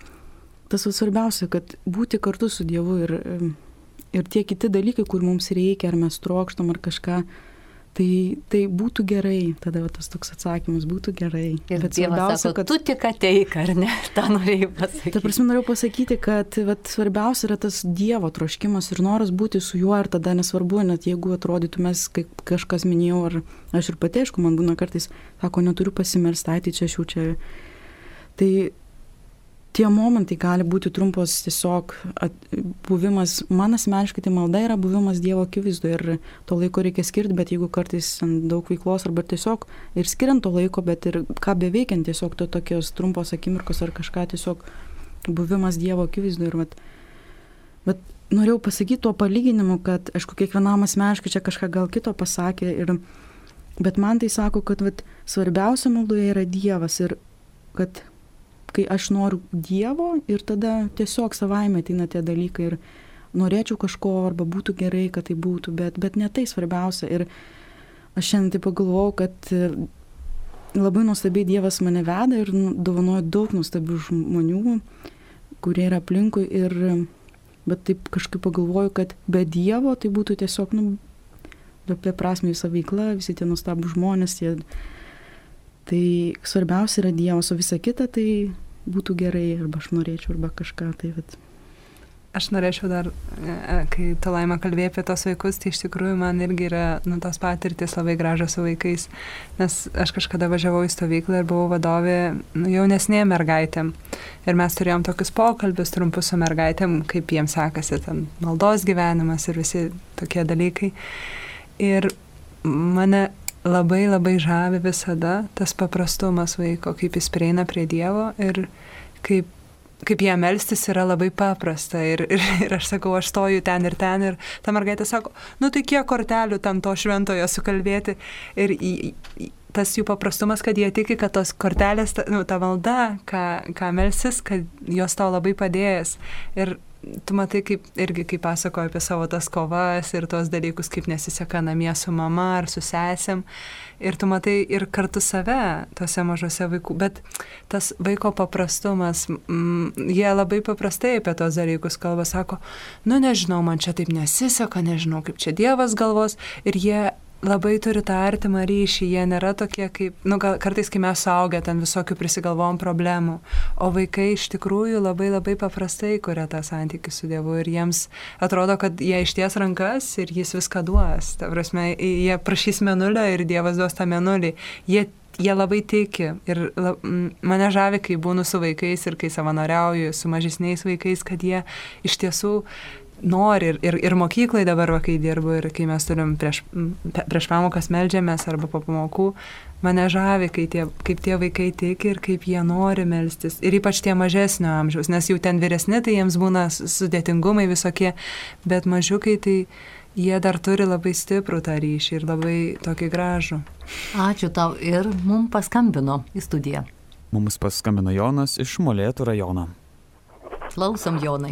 Speaker 3: tas svarbiausia, kad būti kartu su Dievu ir, ir tie kiti dalykai, kur mums reikia, ar mes trokštam, ar kažką, Tai, tai būtų gerai, tada va, tas toks atsakymas būtų gerai.
Speaker 1: Ir bet Dievas sako, kad tu tik ateik, ar ne, tą norėjau pasakyti.
Speaker 3: Ta prasme, norėjau pasakyti, kad va, svarbiausia yra tas Dievo troškimas ir noras būti su juo, ir tada nesvarbu, net jeigu atrodytų mes, kaip kažkas minėjau, ar aš ir pati, aišku, man būna kartais, sako, neturiu pasimelsti, tai čia aš jau čia. Tai tie momentai gali būti trumpos tiesiog at, buvimas, man asmeniškai tai malda yra buvimas Dievo akivaizdoje ir to laiko reikia skirti, bet jeigu kartais daug veiklos arba tiesiog ir skiriant to laiko, bet ir ką beveikiant tiesiog to tokios trumpos akimirkos ar kažką tiesiog buvimas Dievo akivaizdoje. Ir vat, bet norėjau pasakyti tuo palyginimu, kad aišku, kiekvienam asmeniškai čia kažką gal kito pasakė, ir, bet man tai sako, kad vat, svarbiausia maldoje yra Dievas ir kad kai aš noriu Dievo ir tada tiesiog savaime ateina tie dalykai ir norėčiau kažko arba būtų gerai, kad tai būtų, bet, bet ne tai svarbiausia. Ir aš šiandien taip pagalvojau, kad labai nuostabiai Dievas mane veda ir dovanoja daug nuostabių žmonių, kurie yra aplinkui, ir, bet taip kažkaip pagalvoju, kad be Dievo tai būtų tiesiog, nu, apie prasme visą veiklą, visi tie nuostabų žmonės, tie. Tai svarbiausia yra Dievas, o visa kita tai būtų gerai, arba aš norėčiau, arba kažką. Tai vat.
Speaker 2: Aš norėčiau dar, kai tu Laima kalbėjai apie tos vaikus, tai iš tikrųjų man irgi yra nu, tos patirtis labai gražios su vaikais, nes aš kažkada važiavau į stovyklą ir buvau vadovė nu, jaunesnėm mergaitėm. Ir mes turėjom tokius pokalbius trumpus su mergaitėm, kaip jiems sekasi ten maldos gyvenimas ir visi tokie dalykai. Ir mane labai labai žavi visada tas paprastumas vaiko, kaip jis prieina prie Dievo ir kaip, kaip jam melstis yra labai paprasta. Ir, ir, ir aš sakau, aš stoju ten ir ten ir ta mergaitė sako, nu tai kiek kortelių tam to šventojo sukalbėti. Ir į, į, tas jų paprastumas, kad jie tiki, kad tos kortelės, ta, nu, ta malda, ką, ką melsis, kad jos tau labai padėjęs. Ir tu matai, kaip, irgi kaip pasakoju apie savo tas kovas ir tos dalykus, kaip nesiseka namie su mama ar su sesėm. Ir tu matai ir kartu save tose mažose vaikų. Bet tas vaiko paprastumas, mm, jie labai paprastai apie tos dalykus kalba, sako, nu nežinau, man čia taip nesiseka, nežinau, kaip čia Dievas galvos. Ir jie labai turi tą artimą ryšį, jie nėra tokie kaip, nu gal kartais, kai mes suaugę, ten visokių prisigalvom problemų, o vaikai iš tikrųjų labai labai paprastai kuria tą santykį su Dievu ir jiems atrodo, kad jie išties rankas ir jis viską duos. Ta prasme, jie prašys mėnulio ir Dievas duos tą mėnulį. Jie Jie labai tiki ir la, mane žavi, kai būnu su vaikais ir kai savanoriauju su mažesniais vaikais, kad jie iš tiesų nori ir, ir, ir mokyklai dabar, va, kai dirbu ir kai mes turim prieš, prieš pamokas meldžiamės arba po pamokų, mane žavi, kai tie, kaip tie vaikai tiki ir kaip jie nori melstis. Ir ypač tie mažesnio amžiaus, nes jau ten vyresni, tai jiems būna sudėtingumai visokie, bet mažiukai tai jie dar turi labai stiprų tą ryšį ir labai tokį gražų.
Speaker 1: Ačiū tau ir mums paskambino į studiją.
Speaker 4: Mums paskambino Jonas iš Molėtų rajono.
Speaker 1: Klausom, Jonai.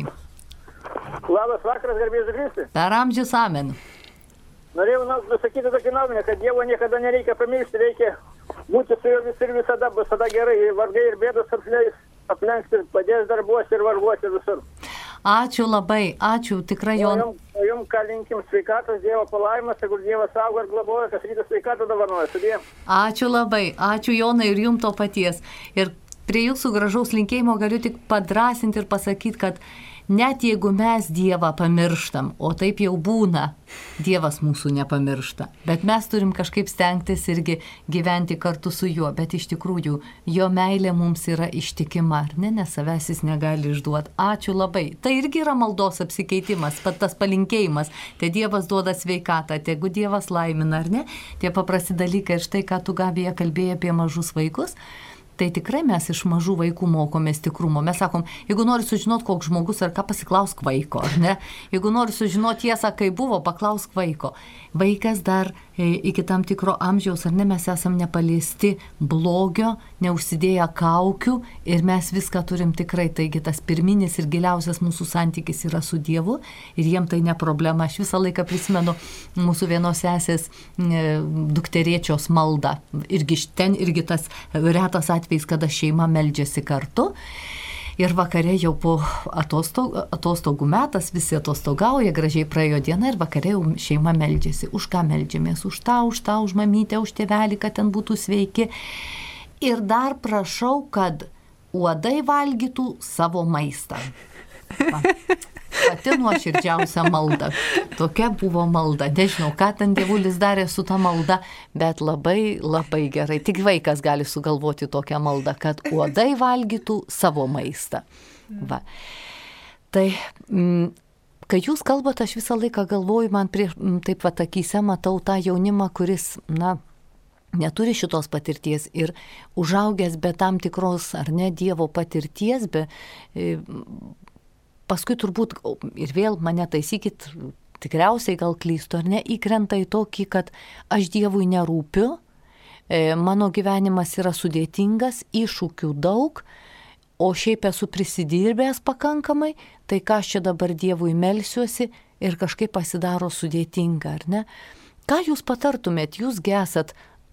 Speaker 6: Labas vakaras, garbės Kristi.
Speaker 1: Per amžius amen.
Speaker 6: Norėjau nusakyti tokį nuomonę, kad Dievo niekada nereikia pamiršti, reikia būti su juo vis ir visada, bus tada gerai, vargai ir bėdos apleis, aplenks ir padės darbuose ir varguose visur.
Speaker 1: Ačiū labai, ačiū tikrai, Jonai.
Speaker 6: O jums, o jums ką linkim sveikatos, Dievo palaimas, jeigu Dievas saugo ir globoja, kas rytas sveikatą dovanoja, sudie.
Speaker 1: Ačiū labai, ačiū Jonai ir jums to paties. Ir prie jūsų gražaus linkėjimo galiu tik padrasinti ir pasakyti, kad net jeigu mes Dievą pamirštam, o taip jau būna, Dievas mūsų nepamiršta, bet mes turim kažkaip stengtis irgi gyventi kartu su juo, bet iš tikrųjų jo meilė mums yra ištikima, ar ne, nes savęs jis negali išduoti. Ačiū labai. Tai irgi yra maldos apsikeitimas, pat tas palinkėjimas, tai Dievas duoda sveikatą, tegu Dievas laimina, ar ne, tie paprasti dalykai. Ir štai, ką tu, Gabija, kalbėjai apie mažus vaikus, tai tikrai mes iš mažų vaikų mokomės tikrumo. Mes sakom, jeigu nori sužinoti, koks žmogus ar ką, pasiklausk vaiko, ar ne? Jeigu nori sužinoti tiesą, kai buvo, paklausk vaiko. Vaikas dar e, iki tam tikro amžiaus, ar ne, mes esam nepaliesti blogio, neužsidėję kaukių ir mes viską turim tikrai. Taigi tas pirminis ir giliausias mūsų santykis yra su Dievu ir jiem tai ne problema. Aš visą laiką prisimenu mūsų vienos sesės e, dukterėčios maldą. Irgi ten irgi tas retas atvejis, kada šeima meldžiasi kartu. Ir vakare jau po atostogų, atostogų metas, visi atostogauja, gražiai praėjo diena ir vakare jau šeima meldžiasi. Už ką meldžiamės? Už tą, už tą, už mamytę, už tėvelį, kad ten būtų sveiki. Ir dar prašau, kad uodai valgytų savo maistą. Va. Pati nuoširdžiausia malda. Tokia buvo malda. Nežinau, ką ten Dievulis darė su ta malda, bet labai, labai gerai. Tik vaikas gali sugalvoti tokią maldą, kad uodai valgytų savo maistą. Va. Tai, m, kai jūs kalbate, aš visą laiką galvoju, man prie, m, taip pat akyse matau tą jaunimą, kuris, na, neturi šitos patirties ir užaugęs be tam tikros, ar ne, Dievo patirties, be... E, paskui turbūt, ir vėl mane taisykit, tikriausiai gal klystu, ar ne, įkrenta į tokį, kad aš Dievui nerūpiu, mano gyvenimas yra sudėtingas, iššūkių daug, o šiaip esu prisidirbęs pakankamai, tai ką aš čia dabar Dievui melsiuosi ir kažkaip pasidaro sudėtinga, ar ne? Ką jūs patartumėt, jūs gesat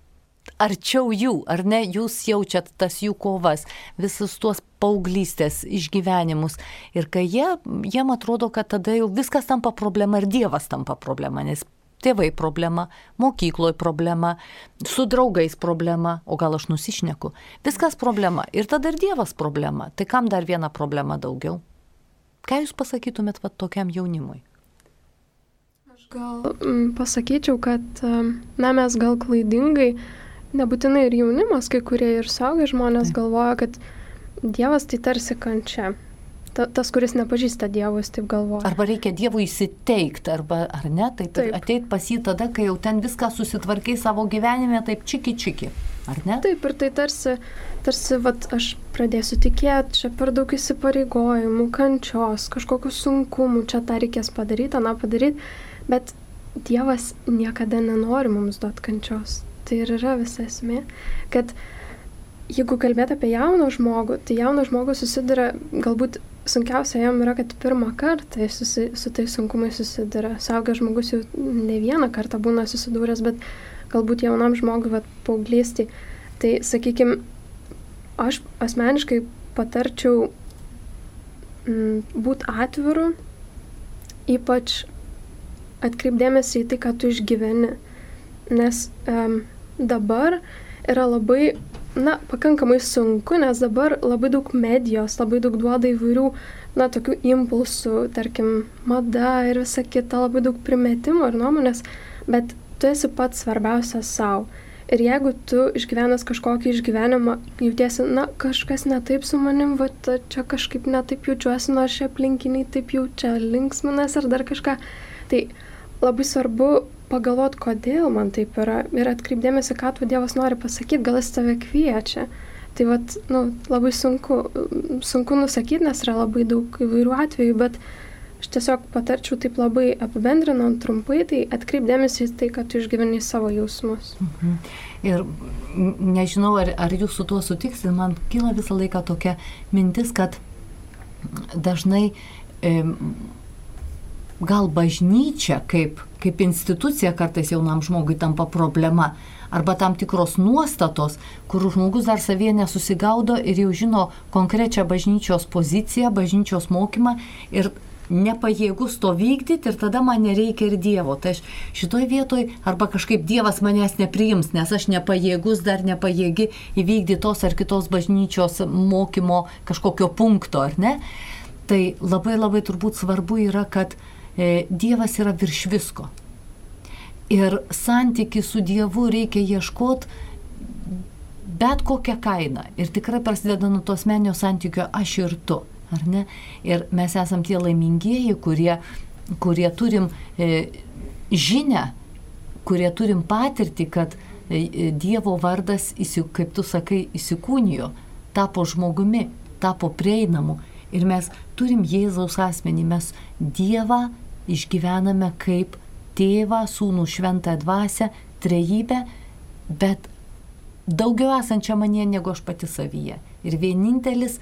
Speaker 1: arčiau jų, ar ne, jūs jaučiat tas jų kovas, visus tuos paauglystės išgyvenimus. Ir kai jie, jiem atrodo, kad tada jau viskas tampa problema ir Dievas tampa problema, nes tėvai problema, mokykloje problema, su draugais problema, o gal aš nusišneku, viskas problema. Ir tada ir Dievas problema. Tai kam dar viena problema daugiau? Ką jūs pasakytumėt va, tokiam jaunimui?
Speaker 5: Aš gal m, pasakyčiau, kad na, mes gal klaidingai, nebūtinai ir jaunimas, kai kurie ir suaugę žmonės galvoja, kad Dievas tai tarsi kančia. Ta, tas, kuris nepažįsta Dievo, jis taip galvoja.
Speaker 1: Arba reikia Dievui įsiteikti, arba ar ne, taip, taip. Ateit pas jį tada, kai jau ten viską susitvarkai savo gyvenime, taip čiki čiki, ar ne?
Speaker 5: Taip, ir tai tarsi, tarsi vat, aš pradėsiu tikėti, čia per daug įsipareigojimų, kančios, kažkokių sunkumų, čia tą reikės padaryti, aną padaryti, bet Dievas niekada nenori mums duoti kančios. Tai ir yra visa esmė, kad jeigu kalbėt apie jauną žmogų, tai jaunas žmogus susiduria, galbūt sunkiausia jam yra, kad pirmą kartą susi, su tai sunkumai susiduria. Suaugęs žmogus jau ne vieną kartą būna susidūręs, bet galbūt jaunam žmogui, vat, paauglystį. Tai, sakykime, aš asmeniškai patarčiau m, būt atviru, ypač atkreipdėmėsi į tai, ką tu išgyveni. Nes um, dabar yra labai, na, pakankamai sunku, nes dabar labai daug medijos, labai daug duoda įvairių, na, tokių impulsų, tarkim, mada ir visa kita, labai daug primetimų ir nuomonės, bet tu esi pats svarbiausias savo. Ir jeigu tu išgyvenęs kažkokį išgyvenimą, jautiesi, na, kažkas ne taip su manim, va, čia kažkaip ne taip jaučiuosi, nors šie aplinkiniai taip jaučia linksminas ar dar kažką, tai labai svarbu pagalvoti, kodėl man taip yra ir atkreipdėmėsi, ką tu Dievas nori pasakyti, gal jis tave kviečia. Tai vat, nu, labai sunku, sunku nusakyti, nes yra labai daug įvairių atvejų, bet aš tiesiog patarčiau taip labai apibendrinant trumpai, tai atkreipdėmėsi į tai, kad tu išgyveni savo jausmus.
Speaker 1: Mhm. Ir nežinau, ar, ar jūs su tuo sutiksit, man kyla visą laiką tokia mintis, kad dažnai e, gal bažnyčia kaip, kaip institucija kartais jaunam žmogui tampa problema, arba tam tikros nuostatos, kur žmogus dar savyje nesusigaudo ir jau žino konkrečią bažnyčios poziciją, bažnyčios mokymą ir nepajėgus to vykdyti ir tada man nereikia ir Dievo. Tai aš šitoj vietoj arba kažkaip Dievas manęs nepriims, nes aš nepajėgus, dar nepajėgi įvykdyti tos ar kitos bažnyčios mokymo kažkokio punkto, ar ne? Tai labai labai turbūt svarbu yra, kad e, Dievas yra virš visko. Ir santykių su Dievu reikia ieškoti bet kokią kainą. Ir tikrai prasideda nuo tos asmeninio santykio aš ir tu. Ar ne? Ir mes esam tie laimingieji, kurie, kurie turim e, žinią, kurie turim patirtį, kad e, Dievo vardas, kaip tu sakai, įsikūnijo, tapo žmogumi, tapo prieinamu. Ir mes turim Jėzaus asmenį, mes Dievą išgyvename kaip tėvą, sūnų, šventąją dvasią, trejybę, bet daugiau esančią manyje negu aš pati savyje. Ir vienintelis,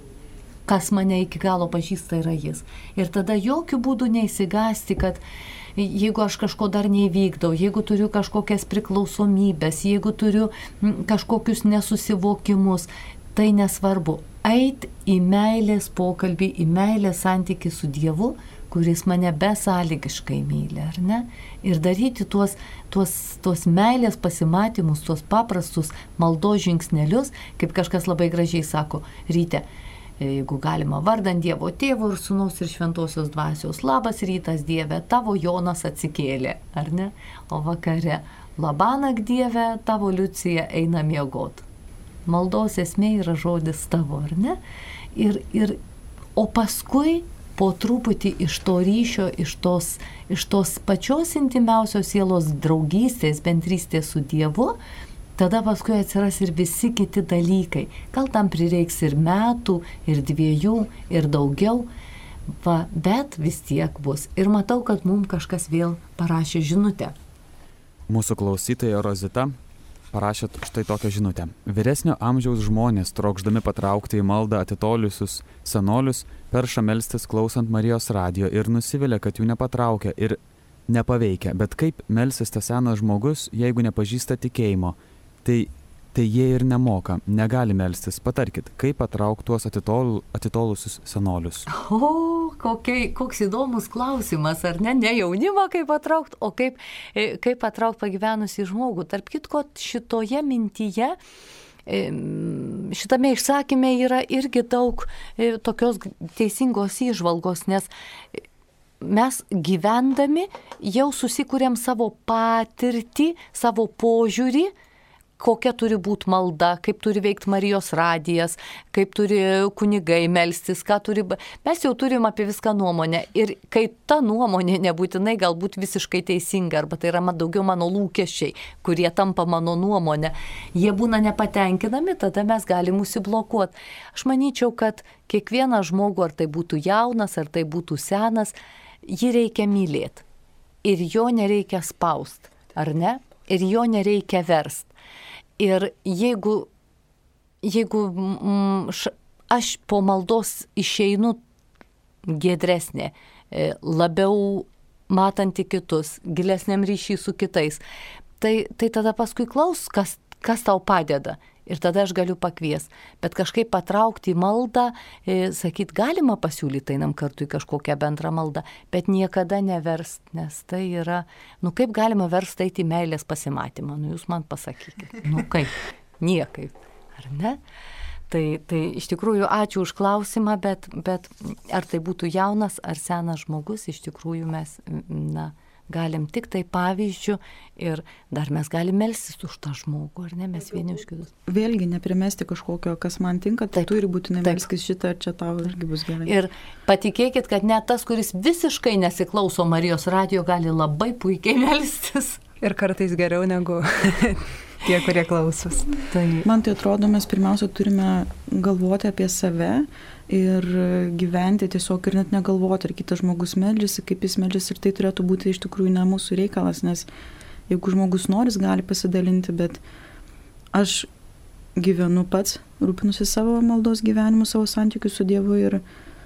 Speaker 1: kas mane iki galo pažįsta, yra jis. Ir tada jokių būdų neįsigasti, kad jeigu aš kažko dar neįvykdau, jeigu turiu kažkokias priklausomybės, jeigu turiu kažkokius nesusivokimus, tai nesvarbu. Eit į meilės pokalbį, į meilės santykį su Dievu, kuris mane besąlygiškai myli, ar ne? Ir daryti tuos, tuos, tuos meilės pasimatymus, tuos paprastus maldos žingsnelius, kaip kažkas labai gražiai sako, ryte, jeigu galima, vardant Dievo Tėvo ir Sūnaus ir Šventosios Dvasios, labas rytas Dieve, tavo Jonas atsikėlė, ar ne? O vakare, labanak Dieve, tavo Liucija eina miegot. Maldos esmė yra žodis tavo, ar ne? Ir, ir, o paskui po truputį iš to ryšio, iš tos, iš tos pačios intimiausios sielos draugystės, bendrystės su Dievu, tada paskui atsiras ir visi kiti dalykai. Gal tam prireiks ir metų, ir dviejų, ir daugiau, va, bet vis tiek bus. Ir matau, kad mums kažkas vėl parašė žinutę.
Speaker 4: Mūsų klausytoja Rozita parašė štai tokią žinutę. Vyresnio amžiaus žmonės, trokšdami patraukti į maldą atitolusius senolius, perša melstis klausant Marijos radijo ir nusivilia, kad jų nepatraukia ir nepaveikia. Bet kaip melsis tas senas žmogus, jeigu nepažįsta tikėjimo? Tai, tai jie ir nemoka, negali melstis. Patarkit, kaip patraukti tuos atitol, atitolusius senolius?
Speaker 1: O, kokiai, koks įdomus klausimas, ar ne? Ne jaunimą kaip patraukti, o kaip, kaip patraukti pagyvenusį žmogų. Tarp kitko, šitoje mintyje, šitame išsakyme yra irgi daug tokios teisingos įžvalgos, nes mes gyvendami jau susikūrėm savo patirtį, savo požiūrį, kokia turi būti malda, kaip turi veikti Marijos radijas, kaip turi kunigai melstis, ką turi... Mes jau turim apie viską nuomonę. Ir kai ta nuomonė nebūtinai galbūt visiškai teisinga, arba tai yra daugiau mano lūkesčiai, kurie tampa mano nuomonė, jie būna nepatenkinami, tada mes galim užsiblokuoti. Aš manyčiau, kad kiekvieną žmogų, ar tai būtų jaunas, ar tai būtų senas, jį reikia mylėti. Ir jo nereikia spaust, ar ne? Ir jo nereikia verst. Ir jeigu, jeigu mm, š, aš po maldos išeinu giedresnė, labiau matanti kitus, gilesniam ryšį su kitais, tai, tai tada paskui klaus, kas, kas tau padeda. Ir tada aš galiu pakvies. Bet kažkaip patraukti į maldą, e, sakyt, galima pasiūlyti einam kartu į kažkokią bendrą maldą, bet niekada neverst, nes tai yra, nu kaip galima verst eiti į meilės pasimatymą, nu jūs man pasakykit, nu kaip, niekaip, ar ne? Tai, tai iš tikrųjų ačiū už klausimą, bet, bet ar tai būtų jaunas ar senas žmogus, iš tikrųjų mes, na, galim tik tai pavyzdžių ir dar mes galim melstis už tą žmogų, ar ne, mes vieni už kitus.
Speaker 3: Vėlgi neprimesti kažkokio, kas man tinka, tai taip, turi būtinai melskis šitą, ar čia tau irgi bus gerai.
Speaker 1: Ir patikėkit, kad net tas, kuris visiškai nesiklauso Marijos radijo, gali labai puikiai melstis.
Speaker 2: Ir kartais geriau negu tie, kurie klausos.
Speaker 3: Tai man tai atrodo, mes pirmiausia turime galvoti apie save ir gyventi tiesiog ir net negalvoti, ar kitas žmogus meldžiasi, kaip jis meldžiasi, ir tai turėtų būti iš tikrųjų ne mūsų reikalas, nes jeigu žmogus nori, gali pasidalinti, bet aš gyvenu pats, rūpinusi savo maldos gyvenimu, savo santykiu su Dievu ir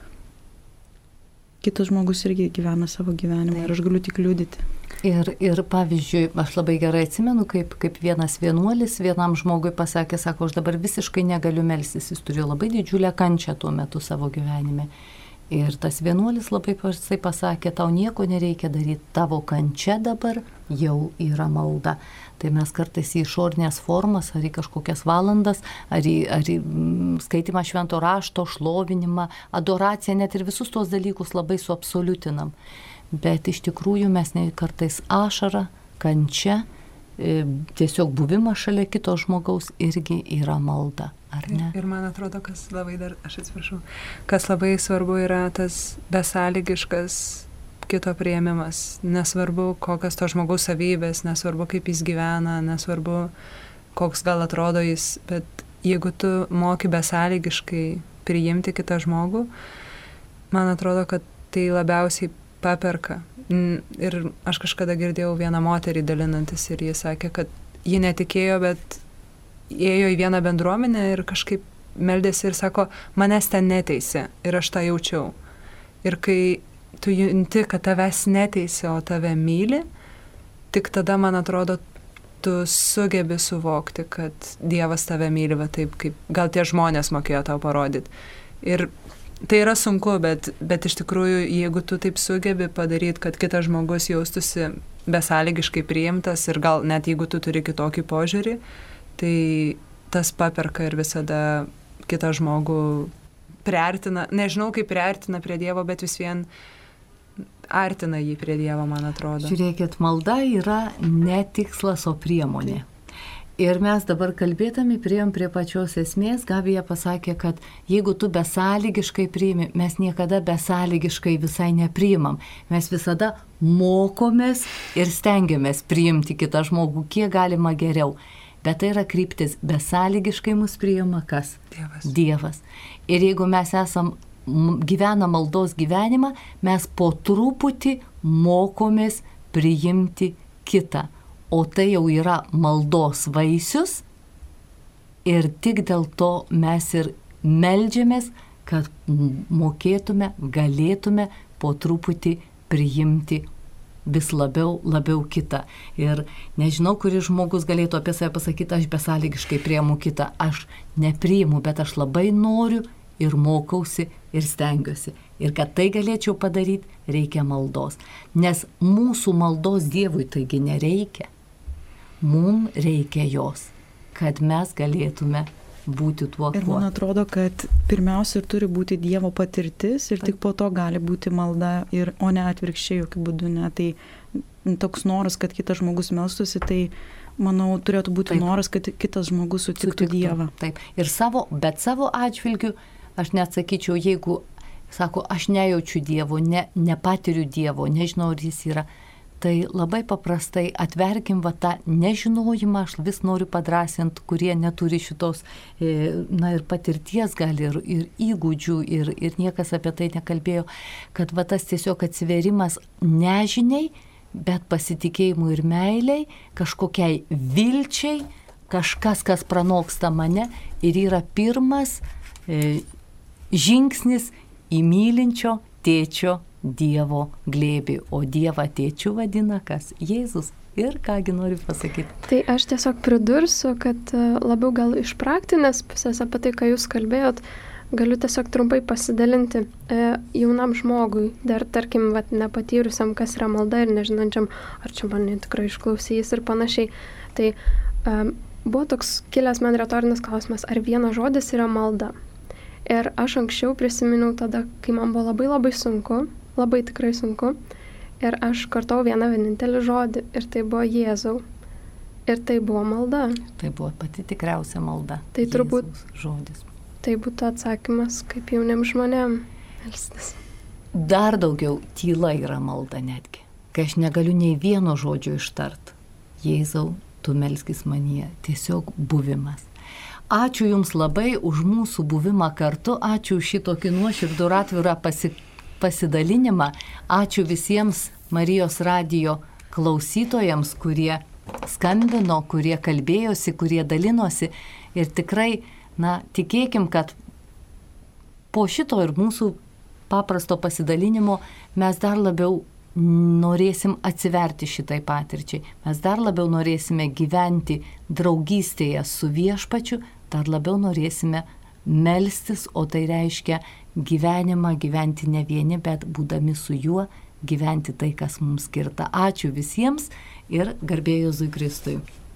Speaker 3: kitas žmogus irgi gyvena savo gyvenimą ir aš galiu tik liudyti.
Speaker 1: Ir, ir pavyzdžiui, aš labai gerai atsimenu, kaip, kaip vienas vienuolis vienam žmogui pasakė, sako, aš dabar visiškai negaliu melstis, jis turėjo labai didžiulę kančią tuo metu savo gyvenime. Ir tas vienuolis labai paprastai pasakė, tau nieko nereikia daryti, tavo kančia dabar jau yra malda. Tai mes kartais į išorinės formas, ar į kažkokias valandas, ar į, ar į skaitimą švento rašto, šlovinimą, adoraciją, net ir visus tos dalykus labai suabsoliutinam. Bet iš tikrųjų mes ne kartais ašara, kančia, tiesiog buvimas šalia kito žmogaus irgi yra malda. Ar ne?
Speaker 2: Ir, ir man atrodo, kas labai dar, aš atsiprašau, kas labai svarbu yra tas besąlygiškas kito priėmimas. Nesvarbu, kokios to žmogaus savybės, nesvarbu, kaip jis gyvena, nesvarbu, koks gal atrodo jis, bet jeigu tu moki besąlygiškai priimti kitą žmogų, man atrodo, kad tai labiausiai paperka. Ir aš kažkada girdėjau vieną moterį dalinantis ir jis sakė, kad ji netikėjo, bet ėjo į vieną bendruomenę ir kažkaip meldėsi ir sako, manęs ten neteisė ir aš tą jaučiau. Ir kai tu junti, kad tavęs neteisė, o tave myli, tik tada, man atrodo, tu sugebi suvokti, kad Dievas tave myli, va taip, kaip gal tie žmonės mokėjo tau parodyti. Ir tai yra sunku, bet, bet iš tikrųjų, jeigu tu taip sugebi padaryti, kad kitas žmogus jaustųsi besąlygiškai priimtas ir gal net jeigu tu turi kitokį požiūrį, tai tas paperka ir visada kitą žmogų priartina, nežinau kaip priartina prie Dievo, bet vis vien artina jį prie Dievo, man atrodo.
Speaker 1: Žiūrėkit, malda yra ne tikslas, o priemonė. Ir mes dabar kalbėdami priėjom prie pačios esmės, Gabija pasakė, kad jeigu tu besąlygiškai priimi, mes niekada besąlygiškai visai nepriimam. Mes visada mokomės ir stengiamės priimti kitą žmogų, kiek galima geriau. Bet tai yra kryptis, besąlygiškai mus priima kas?
Speaker 2: Dievas.
Speaker 1: Dievas. Ir jeigu mes esam, gyvenam maldos gyvenimą, mes po truputį mokomės priimti kitą. O tai jau yra maldos vaisius ir tik dėl to mes ir meldžiamės, kad mokėtume, galėtume po truputį priimti vis labiau, labiau kitą. Ir nežinau, kuris žmogus galėtų apie save pasakyti, aš besąlygiškai priimu kitą. Aš nepriimu, bet aš labai noriu ir mokausi ir stengiuosi. Ir kad tai galėčiau padaryti, reikia maldos. Nes mūsų maldos Dievui taigi nereikia. Mums reikia jos, kad mes galėtume būti tuo, kuo.
Speaker 3: Ir man atrodo, kad pirmiausia ir turi būti Dievo patirtis ir tik po to gali būti malda, ir, o ne atvirkščiai jokių būdų. Ne. Tai toks noras, kad kitas žmogus melstųsi, tai manau turėtų būti Taip. Noras, kad kitas žmogus sutiktų, sutiktų Dievą.
Speaker 1: Taip. Ir savo, bet savo atžvilgiu aš net sakyčiau, jeigu, sako, aš nejaučiu Dievo, ne, nepatiriu Dievo, nežinau, ar jis yra, tai labai paprastai atverkim va tą nežinojimą, aš vis noriu padrasinti, kurie neturi šitos, na ir patirties gali, ir, ir įgūdžių, ir, ir niekas apie tai nekalbėjo, kad va tas tiesiog atsiverimas nežiniai, bet pasitikėjimui ir meiliai, kažkokiai vilčiai, kažkas, kas pranoksta mane ir yra pirmas e, žingsnis į mylinčio tėčio Dievo glėbį, o Dievą tėčiu vadina kas? Jėzus. Ir kągi noriu pasakyti.
Speaker 5: Tai aš tiesiog pridursiu, kad labiau gal iš praktinės pusės apie tai, ką jūs kalbėjot, galiu tiesiog trumpai pasidalinti e, jaunam žmogui, dar tarkim, vat, nepatyrusiam, kas yra malda ir nežinančiam, ar čia mane tikrai išklausys ir panašiai. Tai e, buvo toks kilęs man retorinis klausimas, ar vienas žodis yra malda. Ir aš anksčiau prisiminiau tada, kai man buvo labai labai sunku, labai tikrai sunku, ir aš kartau vieną vienintelį žodį, ir tai buvo Jėzau. Ir tai buvo malda.
Speaker 1: Tai buvo pati tikriausia malda.
Speaker 5: Tai
Speaker 1: Jėzaus
Speaker 5: turbūt
Speaker 1: žodis.
Speaker 5: Tai būtų atsakymas, kaip jauniem žmonėm melstis.
Speaker 1: Dar daugiau tyla yra malda netgi. Kai aš negaliu nei vieno žodžio ištart. Jėzau, tu melskis manyje. Tiesiog buvimas. Ačiū Jums labai už mūsų buvimą kartu. Ačiū už šitokį nuoširdų ir atvirą pasi, pasidalinimą. Ačiū visiems Marijos radijo klausytojams, kurie skambino, kurie kalbėjosi, kurie dalinosi. Ir tikrai, na, tikėkim, kad po šito ir mūsų paprasto pasidalinimo mes dar labiau norėsim atsiverti šitai patirčiai. Mes dar labiau norėsime gyventi draugystėje su Viešpačiu, dar labiau norėsime melstis, o tai reiškia gyvenimą gyventi ne vieni, bet būdami su juo gyventi tai, kas mums skirta. Ačiū visiems ir garbė Jėzui Kristui.